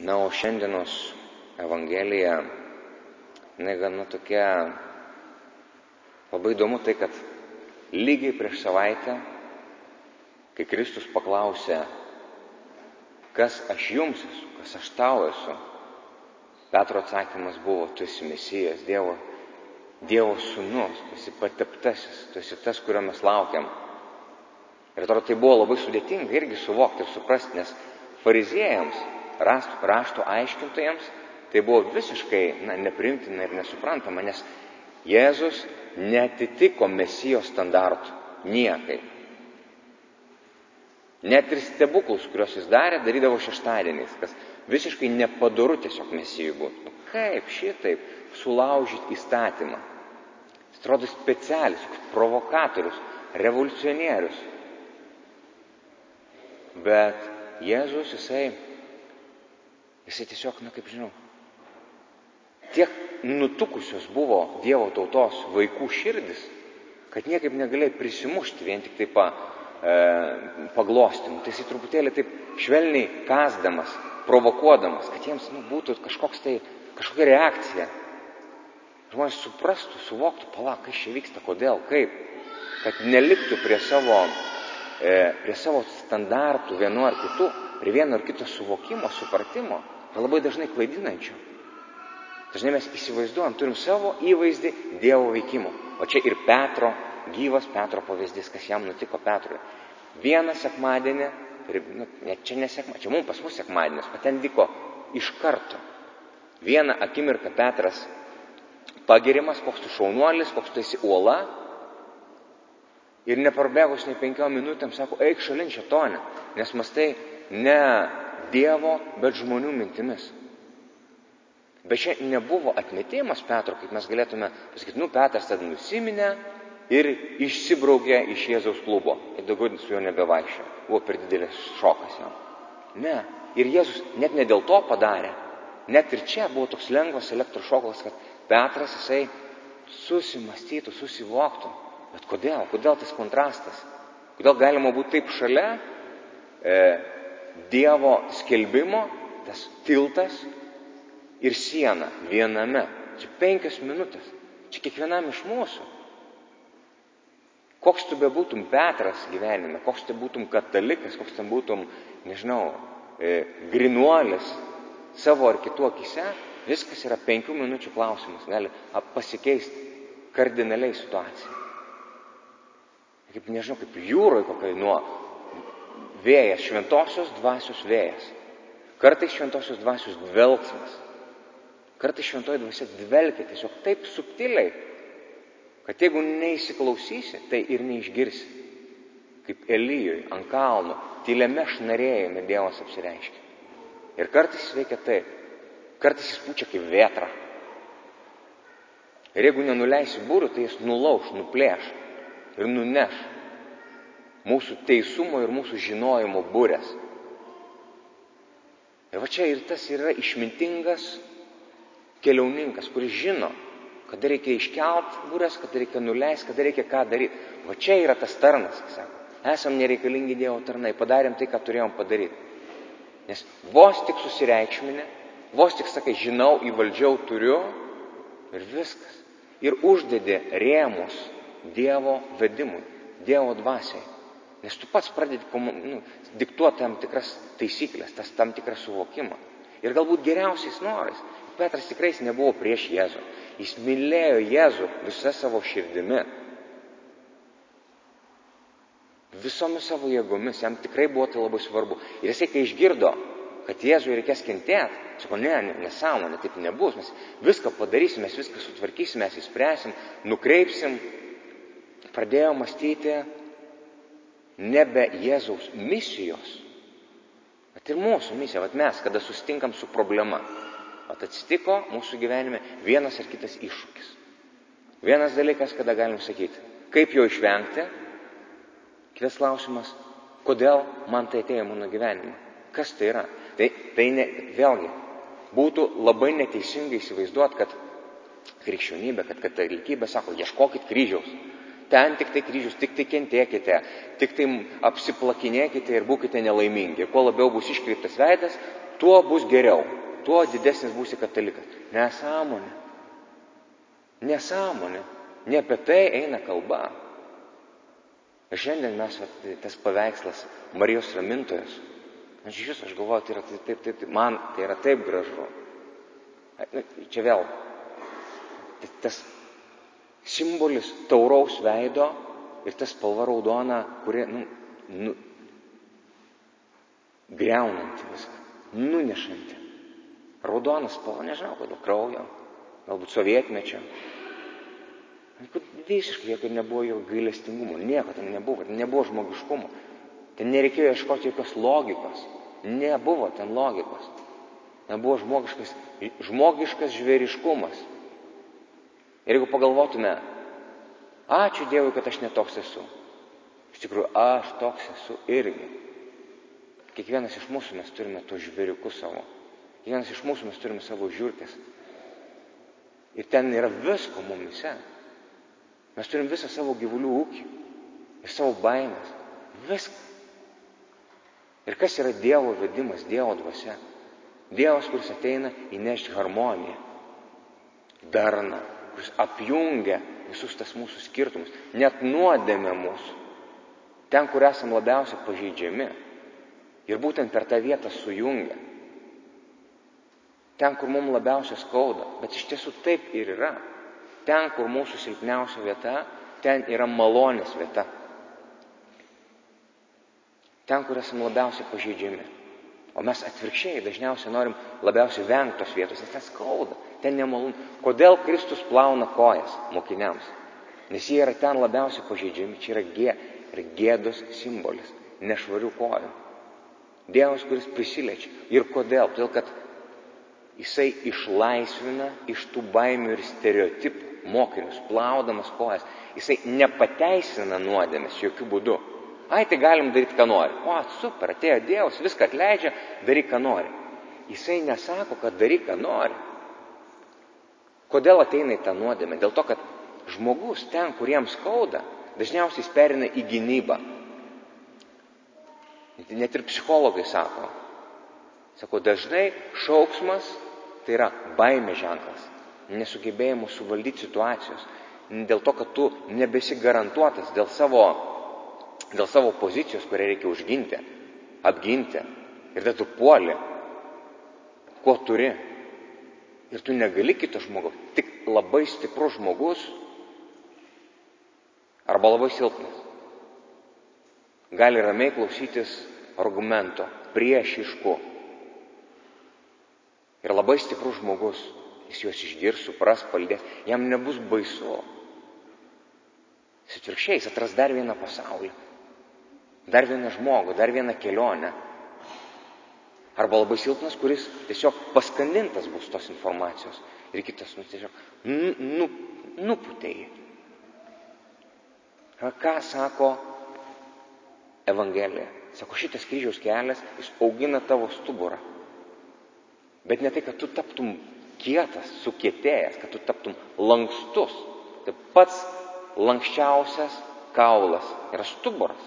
Na, o šiandienos Evangelija, gana tokia, labai įdomu tai, kad lygiai prieš savaitę, kai Kristus paklausė, kas aš jums esu, kas aš tau esu, Petro atsakymas buvo, tu esi Mesijas, Dievo sūnus, tu esi pateptasis, tu esi tas, kurio mes laukiam. Ir atrodo, tai buvo labai sudėtinga irgi suvokti ir suprasti, nes fariziejams, rašto aiškintojams, tai buvo visiškai nepriimtina ir nesuprantama, nes Jėzus neatitiko Mesijo standartų niekaip. Net ir stebuklus, kuriuos jis darydavo šeštadieniais, kas visiškai nepadoru tiesiog Mesijui būtų. Kaip šitaip sulaužyti įstatymą? Jis atrodo specialis, provokatorius, revoliucionierius. Bet Jėzus, jisai tiesiog, kaip žinau, tiek nutukusios buvo Dievo tautos vaikų širdis, kad niekaip negalėjo prisimušti vien tik taip paglostimu. Tai jisai truputėlį taip švelniai kasdamas, provokuodamas, kad jiems būtų kažkokia reakcija. Žmonės suprastų, suvoktų, kas čia vyksta, kodėl, kaip, kad neliktų prie savo standartų vienu ar kitu, prie vieno ar kito suvokimo, supratimo, tai labai dažnai klaidinančių. Dažnai mes įsivaizduojam, turim savo įvaizdį Dievo veikimo. O čia ir gyvas Petro pavyzdys, kas jam nutiko Petrui. Vieną sekmadienį, čia mums pas mus sekmadienis, o ten vyko iš karto. Vieną akimirką Petras pagirimas, koks tu šaunuolis, koks tu esi uola. Ir neprabėgus nei 5 minutėm sako, eik šalin šėtone, nes mąstai ne Dievo, bet žmonių mintimis. Bet čia nebuvo atmetimas Petro, kaip mes galėtume pasakyti, Petras tada nusiminė ir išsibraukė iš Jėzaus klubo. Ir daugiau su juo nebevaikščiojo. Buvo per didelis šokas jam. Ne. Ir Jėzus net ne dėl to padarė. Net ir čia buvo toks lengvas elektrošokas, kad Petras susimastytų, susivoktų. Bet kodėl? Kodėl tas kontrastas? Kodėl galima būti taip šalia Dievo skelbimo, tas tiltas ir siena viename? Čia 5 minutės. Čia kiekvienam iš mūsų. Koks tu bebūtum Petras gyvenime, koks tu būtum katalikas, koks tu būtum, grinuolis savo ar kitų akyse, viskas yra 5 minučių klausimas, gali pasikeisti kardinaliai situaciją. Kaip jūroje kokiai nuo vėjas, šventosios dvasios vėjas. Kartais šventosios dvasios dvelksmas. Kartais šventoji dvasia dvelkia tiesiog taip subtiliai, kad jeigu neįsiklausysi, tai ir neišgirsi. Kaip Elijui ant kalno, tyliame šnarėjime Dievas apsireiškia. Ir kartais jis veikia taip. Kartais jis pučia kaip vėtra. Ir jeigu nenuleisi būrių, tai jis nulauš, nuplėš ir nuneš mūsų teisumo ir mūsų žinojimo būrės. Ir va čia ir tas yra išmintingas keliauninkas, kuris žino, kada reikia iškelt būrės, kada reikia nuleisti, kada reikia ką daryti. Va čia yra tas tarnas, kai sako. Esam nereikalingi Dievo tarnai, padarėm tai, ką turėjom padaryti. Nes vos tik susireikšminė, vos tik sakai, žinau, įvaldžiau, turiu ir viskas. Ir uždedi rėmus Dievo vedimui, Dievo dvasiai. Nes tu pats pradedi diktuoti tam tikras taisyklės, tam tikrą suvokimą. Ir galbūt geriausiais norais. Petras tikrai nebuvo prieš Jėzų. Jis mylėjo Jėzų visą savo širdimi. Visomis savo jėgomis. Jam tikrai buvo tai labai svarbu. Ir jisai, kai išgirdo, kad Jėzui reikės kentėti, sako, nesąmonė, taip nebus. Mes viską padarysim, mes viską sutvarkysim, mes įspręsim, nukreipsim. Pradėjo mąstyti nebe Jėzaus misijos, bet ir mūsų misija. Vat mes, kada susitinkam su problema, atsitiko mūsų gyvenime vienas ar kitas iššūkis. Vienas dalykas, kada galim sakyti, kaip jo išvengti. Kitas klausimas, kodėl man tai atėjo mano gyvenime? Kas tai yra? Vėlgi, būtų labai neteisingai įsivaizduoti, kad krikščionybė, kad katalikybė sako, ieškokit kryžiaus. ten tik tai kryžius, tik tai kentėkite, tik tai apsiplakinėkite ir būkite nelaimingi. Ir kuo labiau bus iškreiptas veidas, tuo bus geriau, tuo didesnis būsi katalikas. Nesąmonė. Nesąmonė. Ne apie tai eina kalba. Ir šiandien mes, tas paveikslas Marijos ramintojos, aš galvoju, tai yra taip, man tai yra taip gražu. Čia vėl, tas simbolis tauraus veido ir tas spalva raudona, kuri, greunanti viską, nunešanti. Raudonas spalva, nežinau, kodėl kraujo, galbūt sovietmečio. Visiškai jokio nebuvo jo gailestingumo, nieko ten nebuvo, ten nebuvo žmogiškumo. Ten nereikėjo ieškoti jokios logikos. Nebuvo ten logikos. Nebuvo žmogiškas žvėriškumas. Ir jeigu pagalvotume, ačiū Dievui, kad aš netoks esu. Iš tikrųjų, aš toks esu irgi. Kiekvienas iš mūsų mes turime to žvėriukus savo. Kiekvienas iš mūsų mes turime savo žiurkės. Ir ten yra visko mumise. Mes turim visą savo gyvulių ūkį ir savo baimės. Viską. Ir kas yra Dievo vedimas, Dievo dvasia? Dievas, kuris ateina įnešti harmoniją, darną, kuris apjungia visus tas mūsų skirtumus, net nuodėmė mūsų, ten, kur esam labiausiai pažeidžiami. Ir būtent per tą vietą sujungia. Ten, kur mums labiausiai skauda, bet iš tiesų taip ir yra. Ten, kur mūsų silpniausia vieta, ten yra malonės vieta. Ten, kur esam labiausiai pažeidžiami. O mes atvirkščiai dažniausiai norim labiausiai vengti tos vietos, nes ten skauda, ten nemalonu. Kodėl Kristus plauna kojas mokiniams? Nes jie yra ten labiausiai pažeidžiami, čia yra gėdos simbolis, nešvarių kojų. Dievas, kuris prisiliečia. Ir kodėl? Todėl, kad Jisai išlaisvina iš tų baimių ir stereotipų mokinius, plaudamas kojas. Jisai nepateisina nuodėmės jokių būdų. Ai, tai galim daryti, ką nori. O, super, atėjo Dievas, viską atleidžia, daryk, ką nori. Jisai nesako, kad daryk, ką nori. Kodėl ateina į tą nuodėmę? Dėl to, kad žmogus ten, kuriem skauda, dažniausiai jis perina į gynybą. Net ir psichologai sako, dažnai šauksmas tai yra baimė ženklas, nesugebėjimo suvaldyti situacijos, dėl to, kad tu nebesi garantuotas dėl savo pozicijos, kurią reikia užginti, apginti. Ir tada tu puoli, ko turi. Ir tu negali kito žmogaus, tik labai stiprus žmogus arba labai silpnas gali ramiai klausytis argumento, priešiškų. Ir labai stiprus žmogus, jis juos išgirs, supras, paldės, jam nebus baisu. Jis atvirkščiai, jis atras dar vieną pasaulį, dar vieną žmogų, dar vieną kelionę. Arba labai silpnas, kuris tiesiog paskandintas bus tos informacijos. Ir kitas tiesiog nuputė jį. Ką sako Evangelija? Sako, šitas kryžiaus kelias, jis augina tavo stuburą. Bet ne tai, kad tu taptum kietas, sukietėjęs, kad tu taptum lankstus. Tai pats lankščiausias kaulas yra stuburas.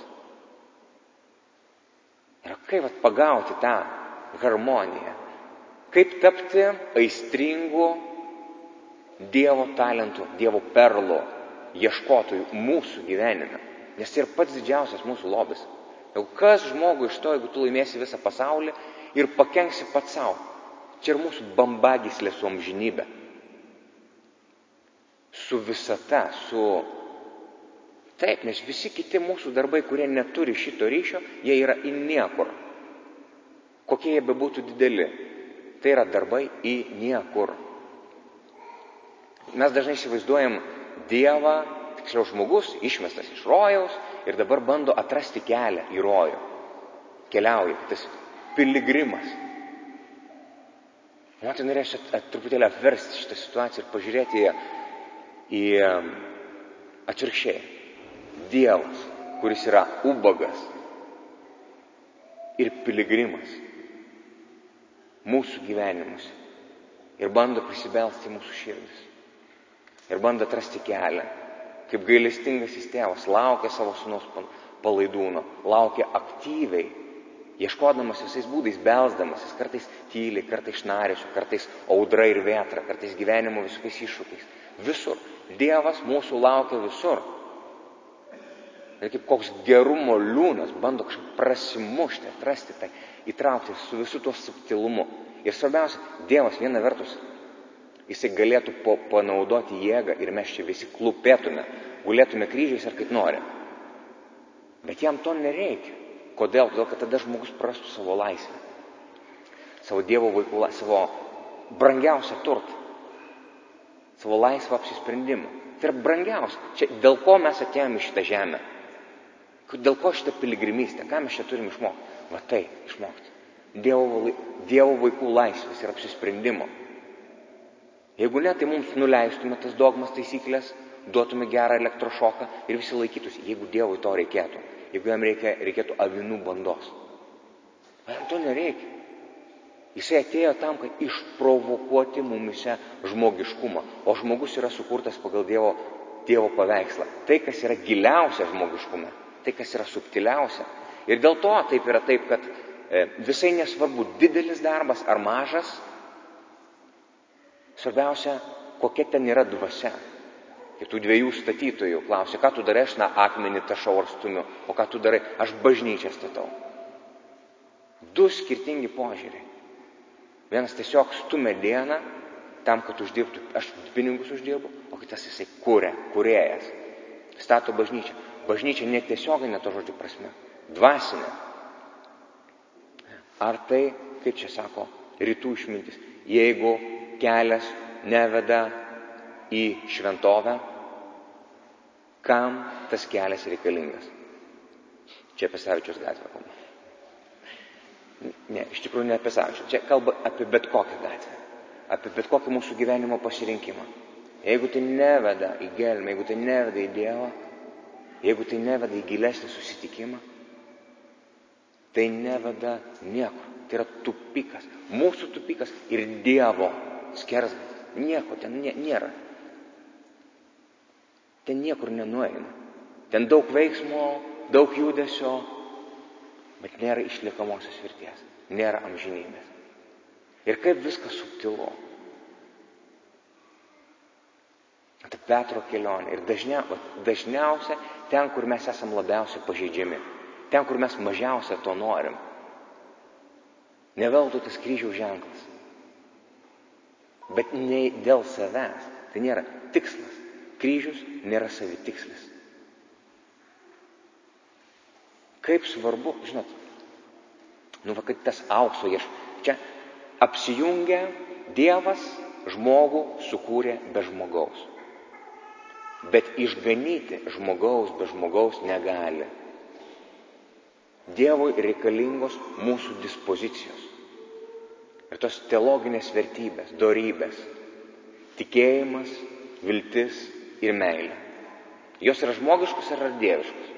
Ir kaip pagauti tą harmoniją? Kaip tapti aistringu Dievo talentu, Dievo perlu, ieškotojų mūsų gyvenime? Nes tai yra pats didžiausias mūsų lobis. Jau kas žmogui iš to, jeigu tu laimėsi visą pasaulį ir pakenksi pats savo? Čia ir mūsų bambagyslė su amžinybė. Su visata, Taip, nes visi kiti mūsų darbai, kurie neturi šito ryšio, jie yra į niekur. Kokie jie bebūtų dideli. Tai yra darbai į niekur. Mes dažnai įsivaizduojam Dievą, tiksliau žmogus, išmestas iš rojaus ir dabar bando atrasti kelią į rojų. Keliauja, tas piligrimas. Man tai norėsiu truputėlį apversti šitą situaciją ir pažiūrėti į atvirkščiai. Dievas, kuris yra ubagas ir piligrimas mūsų gyvenimus ir bando prisibelsti į mūsų širdis ir bando atrasti kelią kaip gailestingasis tėvas, laukia savo sūnaus palaidūno, laukia aktyviai, ieškodamas visais būdais, belsdamasis, kartais tyliai, kartais šnaresiu, kartais audra ir vėtra, kartais gyvenimo visokiais iššūkiais. Visur. Dievas mūsų laukia visur. Ir kaip koks gerumo liūnas bando kažkaip prasimušti, atrasti tai, įtraukti su visu tuo subtilumu. Ir svarbiausia, Dievas viena vertus, jisai galėtų panaudoti jėgą ir mes čia visi klupėtume, gulėtume kryžiais ar kaip nori. Bet jam to nereikia. Kodėl? Todėl, kad tada žmogus prarastų savo laisvę, savo Dievo vaikų, savo brangiausią turtą, savo laisvą apsisprendimą. Tai yra brangiausia. Čia, dėl ko mes atėjome į šitą žemę? Dėl ko šitą piligrimystę? Ką mes čia turim išmokti? Va tai, išmokti. Dievo vaikų laisvės ir apsisprendimo. Jeigu ne, tai mums nuleistume tas dogmas, taisyklės, duotume gerą elektrošoką ir visi laikytųsi, jeigu Dievui to reikėtų. Jeigu jam reikėtų avinų bandos. Jam to nereikia. Jisai atėjo tam, kad išprovokuoti mumise žmogiškumą. O žmogus yra sukurtas pagal Dievo paveikslą. Tai, kas yra giliausia žmogiškume. Tai, kas yra subtiliausia. Ir dėl to taip yra taip, kad visai nesvarbu didelis darbas ar mažas. Svarbiausia, kokia ten yra dvasia. Ir tų dviejų statytojų klausia, ką tu darai, aš akmenį tašau ar stumiu, o ką tu darai, aš bažnyčią statau. Du skirtingi požiūriai. Vienas tiesiog stumia dieną tam, kad uždirbtų, aš pinigus uždirbu, o kitas jisai kūrėjas. Stato bažnyčią. Bažnyčia netiesioginė to žodžio prasme, dvasinė. Ar tai, kaip čia sako, rytų išmintis, jeigu kelias neveda į šventovę, kam tas kelias reikalingas? Čia apie Savičiaus gatvę kalba. Ne, iš tikrųjų ne apie Savičiaus. Čia kalba apie bet kokią gatvę. Apie bet kokį mūsų gyvenimo pasirinkimą. Jeigu tai neveda į gelmę, jeigu tai neveda į Dievą, jeigu tai neveda į gilesnį susitikimą, tai neveda niekur. Tai yra tupikas. Mūsų tupikas ir Dievo skersgatvis. Nieko ten nėra. Ten niekur nenueina. Ten daug veiksmo, daug judesio, bet nėra išliekamosios vertės. Nėra amžinybės. Ir kaip viskas subtilu. Tai Petro kelionė. Ir dažniausia ten, kur mes esam labiausiai pažeidžiami. Ten, kur mes mažiausia to norim. Neveltui tas kryžiaus ženklas. Bet ne dėl savęs. Tai nėra tikslas. Kryžius nėra savitikslis. Kaip svarbu, žinot, kad tas aukso čia apsijungia Dievas žmogų sukūrė be žmogaus. Bet išganyti žmogaus be žmogaus negali. Dievui reikalingos mūsų dispozicijos. Ir tos teologinės vertybės, dorybės, tikėjimas, viltis ir meilė. Jos yra žmogiškos ar dieviškos?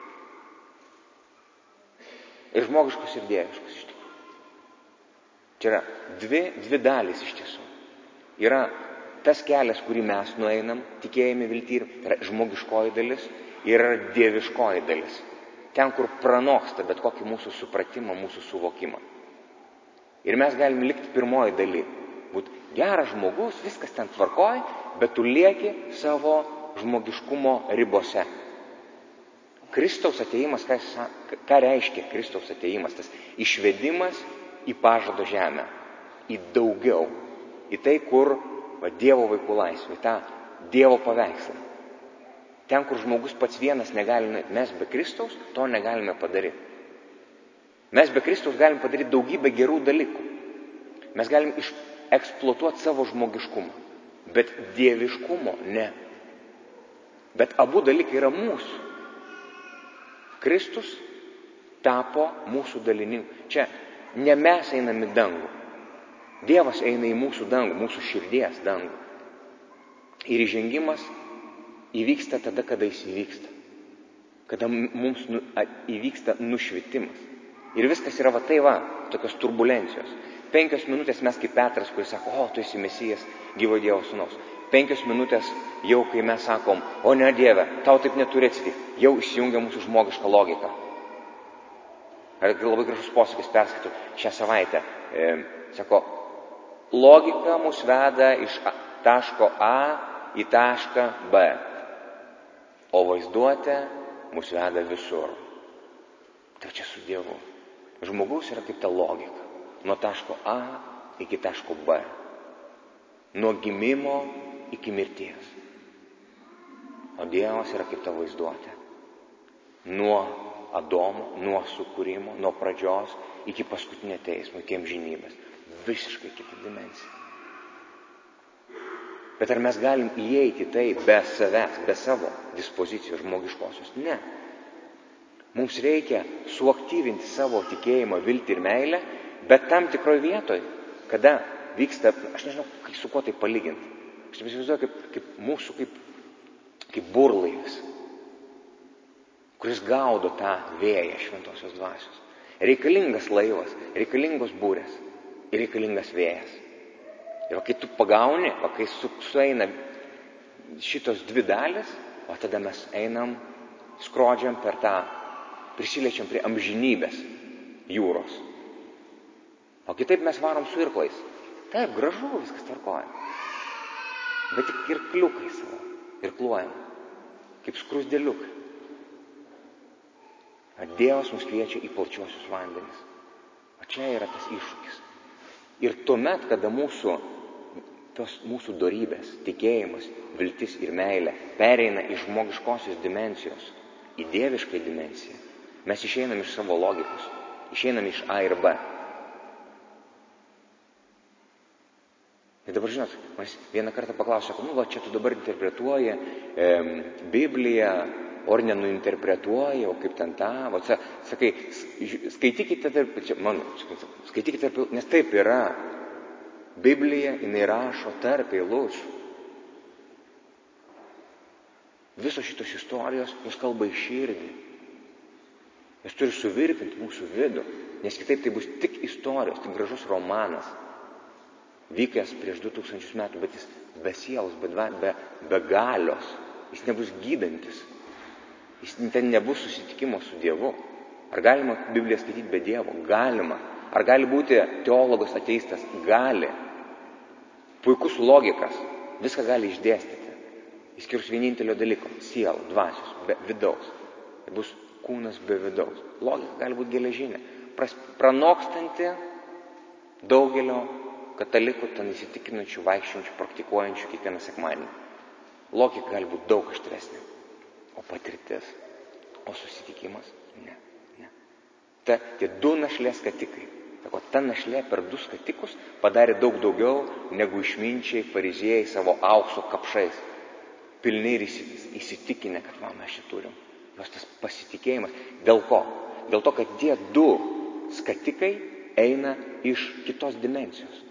Ir žmogiškos ir dieviškos iš tikrųjų. Čia yra dvi dalys iš tiesų. Yra tas kelias, kurį mes nueinam, tikėjime, viltį, tai yra žmogiškoji dalis, ir yra dieviškoji dalis. Ten, kur pranoksta bet kokį mūsų supratimą, mūsų suvokimą. Ir mes galim likti pirmoji daly. Būt geras žmogus, viskas ten tvarkoj, bet tu lieki savo žmogiškumo ribose. Kristaus atėjimas, ką reiškia Kristaus atėjimas? Tas išvedimas į pažado žemę, į daugiau, į tai, kur Dievo vaikų laisvė, tą Dievo paveikslą. Ten, kur žmogus pats vienas negali, mes be Kristaus to negalime padaryti. Mes be Kristaus galim padaryti daugybę gerų dalykų. Mes galim eksploatuoti savo žmogiškumą, bet dieviškumo ne. Bet abu dalykai yra mūsų. Kristus tapo mūsų dalininku. Čia ne mes einame į dangų. Dievas eina į mūsų dangų, mūsų širdies dangų. Ir įžengimas įvyksta tada, kada jis įvyksta. Kada mums įvyksta nušvitimas. Ir viskas yra tokios turbulencijos. 5 minutės mes kaip Petras, kuris sako, tu esi Mesijas, gyvo Dievo sūnaus. 5 minutės jau, kai mes sakom, o ne Dieve, tau taip neturi atsitikti, jau įsijungia mūsų žmogiška logika. Ar labai gražus posakis perskaitų šią savaitę. Sako, logika mus veda iš taško A į tašką B, o vaizduotė mus veda visur. Tai čia su Dievu. Žmogus yra kaip ta logika. Nuo taško A iki taško B. Nuo gimimo iki mirties. O Dievas yra kaip ta vaizduotė. Nuo Adomo, nuo sukūrimo, nuo pradžios iki paskutinio teismo, iki amžinybės. Visiškai kita dimensija. Bet ar mes galim įeiti tai be savęs, be savo dispozicijos žmogiškosios? Ne. Mums reikia suaktyvinti savo tikėjimą, viltį ir meilę, bet tam tikroj vietoj, kada vyksta, aš nežinau, su kuo tai palyginti. Aš įsivaizduoju, kaip mūsų, kaip burlaivis, kuris gaudo tą vėją šventosios dvasios. Reikalingas laivas, reikalingos būrės ir reikalingas vėjas. Ir kai tu pagauni, kai sueina šitos dvi dalis, o tada mes einam, skrodžiam per tą, prisiliečiam prie amžinybės jūros. O kitaip mes varom su irklais. Taip, gražu, viskas tvarkoja. Bet tik irkliukai savo, irkluojam, kaip skrusdėliukai. Dievas mus kviečia į plačiuosius vandenis. O čia yra tas iššūkis. Ir tuomet, kada mūsų dorybės, tikėjimas, viltis ir meilė pereina iš žmogiškosios dimensijos į dievišką dimensiją, mes išeinam iš savo logikos, išeinam iš A ir B. Ir dabar, žinot, man vieną kartą paklausė, čia tu dabar interpretuoji Bibliją, o ar nenuinterpretuoji, o kaip ten tą, sakai, skaitykite tarp, nes taip yra. Biblija, jinai rašo tarp eilučių. Visos šitos istorijos, jos kalba į širdį. Jos turi suvirpinti mūsų vidų, nes kitaip tai bus tik istorijos, tik gražus romanas, vykęs prieš 2000 metų, bet jis be sielos, be galios, jis nebus gydantis. Ten nebus susitikimo su Dievu. Ar galima Bibliją skaityti be Dievo? Galima. Ar gali būti teologas, ateistas? Gali. Puikus logikas. Viską gali išdėstyti. Išskyrus vienintelio dalyko. Sielą, dvasios, be vidaus. Tai bus kūnas be vidaus. Logika gali būti geležinė. Pranokstanti daugelio katalikų, ten įsitikinančių, vaikščiančių, praktikuojančių kiekvieną sekmadienį. Logika gali būti daug aštresnė. O patirtis, o susitikimas? Ne. Tie du našlės skatikai. Ta našlė per 2 skatikus padarė daug daugiau negu išminčiai, fariziejai savo aukso kapšais. Pilni ir įsitikinę, kad mes šį turim. Jos tas pasitikėjimas. Dėl ko? Dėl to, kad tie 2 skatikai eina iš kitos dimensijos.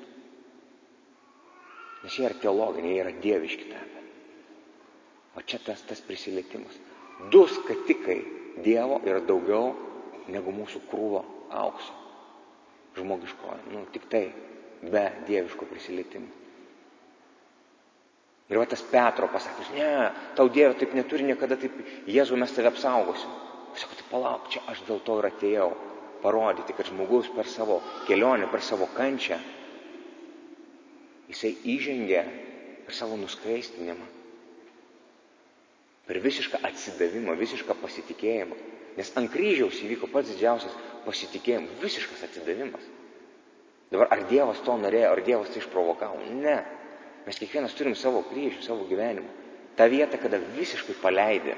Nes jie yra teologiniai, jie yra dieviški tapę. O čia tas prisilietimas. 2 skatikai Dievo yra daugiau negu mūsų krūvo aukso. Žmogiškojo. Tik tai be dieviško prisilietimo. Ir tas Petro pasakys, ne, tau Dieve taip neturi niekada, taip, Jėzau, mes tave apsaugosim. Aš sakau, tai palauk, čia aš dėl to ir atėjau parodyti, kad žmogus per savo kelionę, per savo kančią, jisai įžengia per savo nuskaistinimą. Per visišką atsidavimą, visišką pasitikėjimą. Nes ant kryžiaus įvyko pats didžiausias pasitikėjimas, visiškas atsidavimas. Dabar ar Dievas to norėjo, ar Dievas tai išprovokavo? Ne. Mes kiekvienas turim savo kryžių, savo gyvenimą. Ta vieta, kada visiškai paleidė.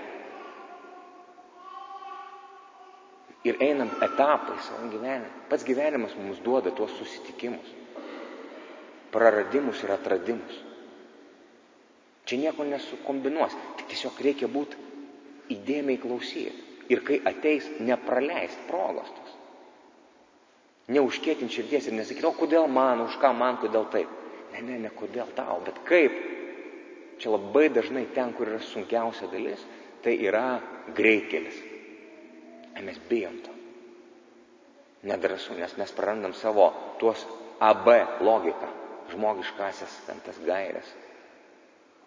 Ir einam etapai savo gyvenimą. Pats gyvenimas mums duoda tuos susitikimus. Praradimus ir atradimus. Čia nieko nesukombinuos, tik tiesiog reikia būti įdėmiai klausyti. Ir kai ateis, nepraleist progos tos. Neužkėtinti širdies ir nesakyti, o kodėl man, už ką man, kodėl taip. Ne, kodėl tau, bet kaip. Čia labai dažnai ten, kur yra sunkiausia dalis, tai yra greitkelis. Mes bijom to. Nedrąsu, nes mes prarandam savo tuos AB logiką, žmogiškasias tas gairias.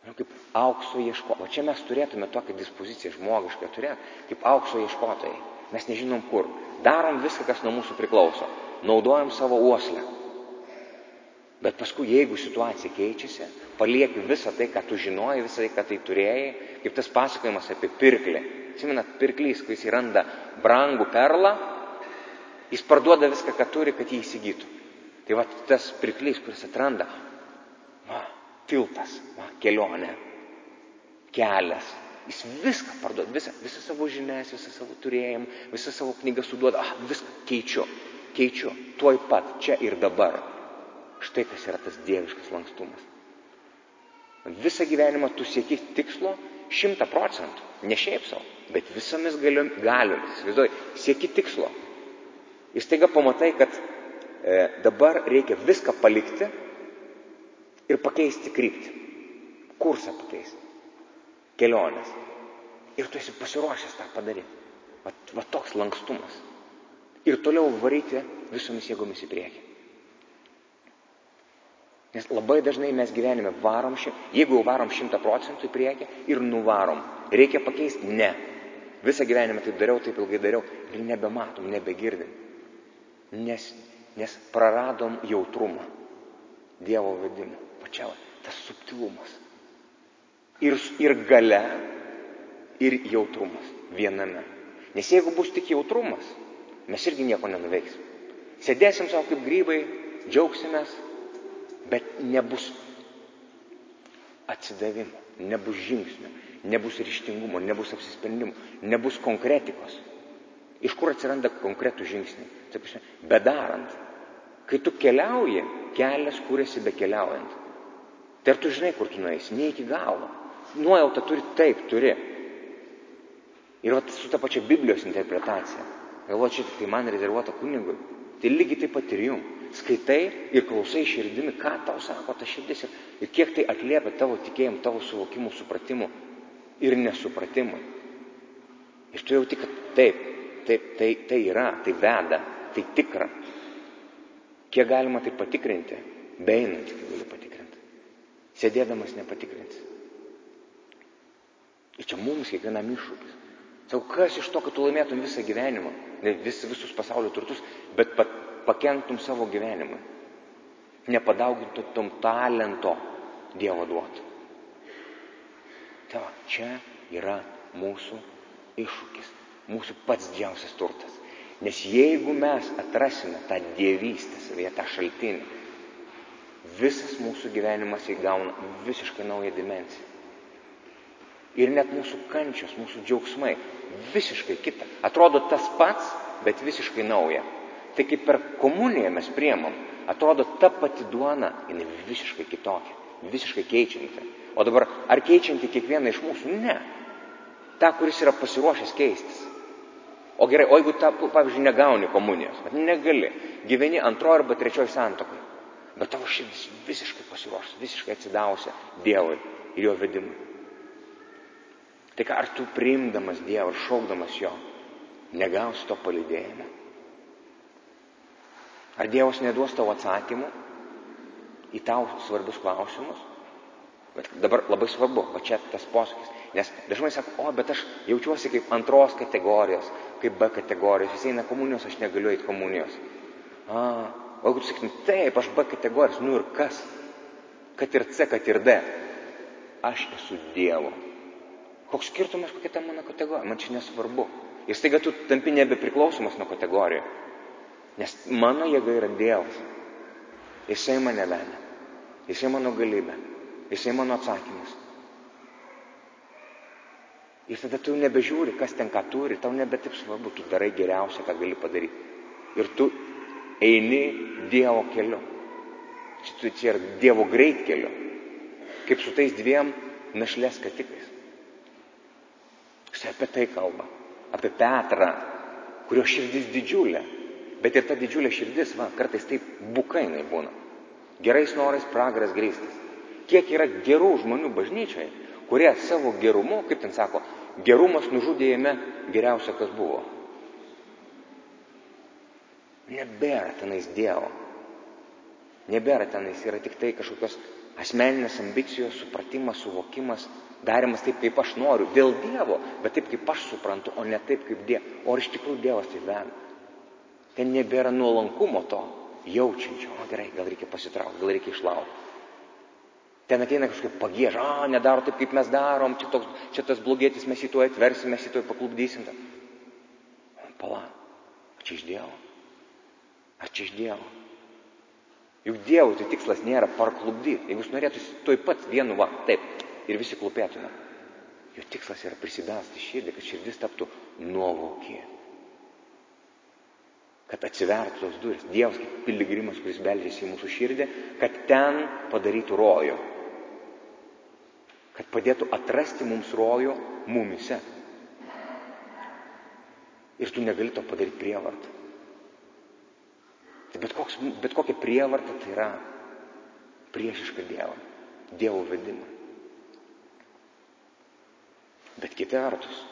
Kaip aukso ieško. O čia mes turėtume tokią dispoziciją žmogišką turėti, kaip aukso ieškotojai. Mes nežinom kur. Darom viską, kas nuo mūsų priklauso. Naudojam savo uoslę. Bet paskui, jeigu situacija keičiasi, palieki visą tai, ką tu žinojai, visą tai, ką tai turėjai, kaip tas pasakojimas apie pirklį. Atsimenat, pirklys, kai jis randa brangų perlą, jis parduoda viską, ką turi, kad jį įsigytų. Tai va tas pirklys, kuris atranda, tiltas, kelionė, kelias, jis viską parduoda, visą savo žinias, visą savo turėjimą, visą savo knygą suduoda, viską keičiu, tuoj pat, čia ir dabar. Štai kas yra tas dieviškas lankstumas. Visą gyvenimą tu sieki tikslo 100%, ne šiaip savo, bet visomis galiomis, sieki tikslo. Ir staiga pamatai, kad dabar reikia viską palikti ir pakeisti kryptį. Kursą pakeisti. Kelionės. Ir tu esi pasiruošęs tą padaryti. Va toks lankstumas. Ir toliau varyti visomis jėgomis į priekį. Nes labai dažnai mes gyvenime varom, jeigu jau varom 100% į priekį ir nuvarom. Reikia pakeisti? Ne. Visą gyvenimą taip dariau, taip ilgai dariau ir nebematom, nebegirdim. Nes praradom jautrumą, Dievo vedimą. Pačia tas subtilumas. Ir galia, ir jautrumas viename. Nes jeigu bus tik jautrumas, mes irgi nieko nenuveiksim. Sėdėsim savo kaip grybai, džiaugsimės, bet nebus atsidavimo, nebus žingsnio, nebus ryžtingumo, nebus apsisprendimo, nebus konkretikos. Iš kur atsiranda konkretų žingsniai? Bedarant. Kai tu keliauji, kelias kūrėsi bekeliaujant. Tai ar tu žinai, kur tu nueisi? Ne iki galo. Nuojauta turi. Ir su ta pačia Biblijos interpretacija. Galvoju, čia tik tai man rezervuota kunigui. Tai lygiai taip pat ir jums. Skaitai ir klausai širdimi, ką tau sako ta širdis ir kiek tai atliepia tavo tikėjimų, tavo suvokimų, supratimų ir nesupratimų. Ir tu jauti, kad tai yra, tai veda, tai tikra. Kiek galima tai patikrinti? Beeinant, kai gali patikrinti. Sėdėdamas nepatikrinti. Ir čia mums kiekvienam iššūkis. Sakau, kas iš to, kad tu laimėtum visą gyvenimą, visus pasaulio turtus, bet pakenktum savo gyvenimui. Nepadaugintum talento Dievo duotų. Tai čia yra mūsų iššūkis, mūsų pats didžiausias turtas. Nes jeigu mes atrasime tą dievystę savyje, tą šaltinį, visas mūsų gyvenimas įgauna visiškai naują dimensiją. Ir net mūsų kančios, mūsų džiaugsmai visiškai kita. Atrodo tas pats, bet visiškai nauja. Tai kaip per komuniją mes priemam, atrodo ta pati duona, jinai visiškai kitokia, visiškai keičianti. O dabar, ar keičianti kiekvieną iš mūsų? Ne. Ta, kuris yra pasiruošęs keistis. O gerai, o jeigu pavyzdžiui, negauni komunijos, bet negali, gyveni antroji arba trečioji santuokai, bet tavo širdis visiškai pasiruošęs, visiškai atsidavusi Dievui ir jo vedimui. Tai ką, ar tu priimdamas Dievą ir šaukdamas jo, negausi to palydėjimo? Ar Dievas neduos tavo atsakymų į tau svarbius klausimus? Bet dabar labai svarbu, va čia tas posakis. Nes dažnai sako, bet aš jaučiuosi kaip antros kategorijos, kaip B kategorijos. Jis eina komunijos, aš negaliu eiti komunijos. O jeigu tu sakytum, taip, aš B kategorijos, ir kas? Kad ir C, kad ir D. Aš esu Dievo. Koks skirtumas, kokia ta mano kategorija? Man čia nesvarbu. Ir staiga tu tampi nebepriklausomas nuo kategorijų. Nes mano jėga yra Dievas. Jisai mane veda. Jisai mano galybė. Jisai mano atsakymas. Ir tada tu nebežiūri, kas ten ką turi, tau nebe taip svarbu, tu darai geriausia, ką gali padaryti. Ir tu eini Dievo keliu. Čia yra Dievo greitkeliu. Kaip su tais dviem našlės skatikais. Jis apie tai kalba. Apie Petrą, kurio širdis didžiulė. Bet ir ta didžiulė širdis, kartais taip bukainai būna. Gerais norais pragaras grįstas. Kiek yra gerų žmonių bažnyčioje, kurie savo gerumu, kaip ten sako, gerumas nužudė jame geriausia, kas buvo. Nebėra tenais Dievo. Nebėra tenais, yra tik tai kažkokios asmeninės ambicijos, supratimas, suvokimas, darimas taip, kaip aš noriu, dėl Dievo, bet taip, kaip aš suprantu, o ne taip, kaip Dievas. O iš tikrųjų Dievas tai veda. Ten nebėra nuolankumo to, jaučiančio, o gerai, gal reikia pasitraukti, gal reikia išlaukti. Ten ateina kažkaip pagieža, nedaro taip, kaip mes darom, čia tas blogietis, mes jį tuoj atversim, mes jį tuoj paklubdysim. Pala, ar čia iš Dievo? Ar čia iš Dievo? Juk Dievo tai tikslas nėra parklubdyti. Jeigu jis norėtų tuoj pat vienu taip, ir visi klupėtume. Jo tikslas yra prisibelsti širdį, kad širdis taptų nuovoki. Kad atsivertų tos durys. Dievas kaip piligrimas, kuris beldžiasi į mūsų širdį, kad ten padarytų rojų. Kad padėtų atrasti mums rojų mumise. Ir tu negali to padaryti prievartą. Tai bet kokia prievarta tai yra priešiška Dievą, Dievo vedimą. Bet kita vertus,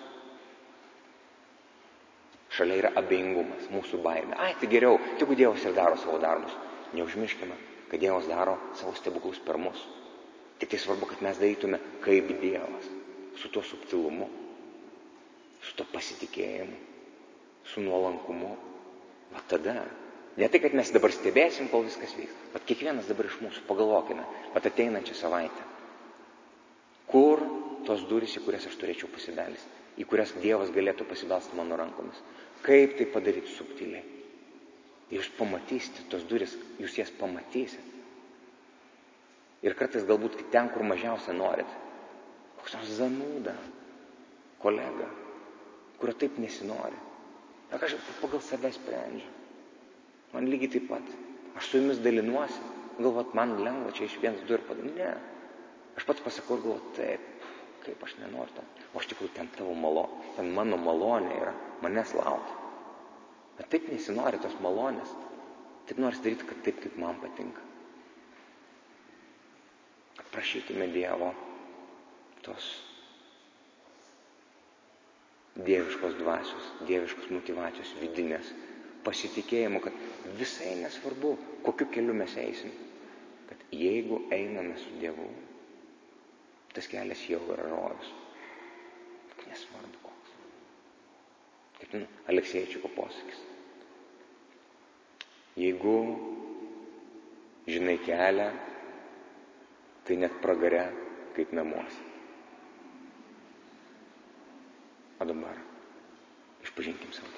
šalia yra abejingumas, mūsų baimė. Tai geriau, tegu Dievas ir daro savo darbus. Neužmirškime, kad Dievas daro savo stebuklus per mus. Tik tai svarbu, kad mes darytume kaip Dievas, su tuo subtilumu, su tuo pasitikėjimu, su nuolankumu. Va tada, ne tai, kad mes dabar stebėsim, kol viskas vyks, bet kiekvienas dabar iš mūsų pagalvokime, bet ateinančią savaitę, kur tos durys, į kurias aš turėčiau pasibelsti, į kurias Dievas galėtų pasibelsti mano rankomis. Kaip tai padaryti subtiliai? Jūs pamatysite tos durys, jūs jas pamatysite. Ir kartais galbūt ten, kur mažiausia norit. Koks nors zanūda, kolega, kurio taip nesinori. Aš pagal save sprendžiu. Man lygiai taip pat. Aš su jumis dalinuosi. Galvot, man lengva čia iš vienas du ir padaryti. Ne. Aš pats pasakau ir galvot, taip, kaip aš nenoriu ten. O iš tikrųjų ten tavo malonė. Ten mano malonė yra. Manęs laukia. Bet taip nesinori tos malonės. Taip nori daryti, kad taip, kaip man patinka. Prašykime Dievo tos dieviškos dvasios, dieviškos motyvacijos vidinės, pasitikėjimo, kad visai nesvarbu, kokiu keliu mes eisim, kad jeigu einame su Dievu, tas kelias jau yra rojus. Nesvarbu koks. Kaip Alekseičiko posakis. Jeigu žinai kelią, tai net pragare kaip namuose. O dabar išpažinkim savo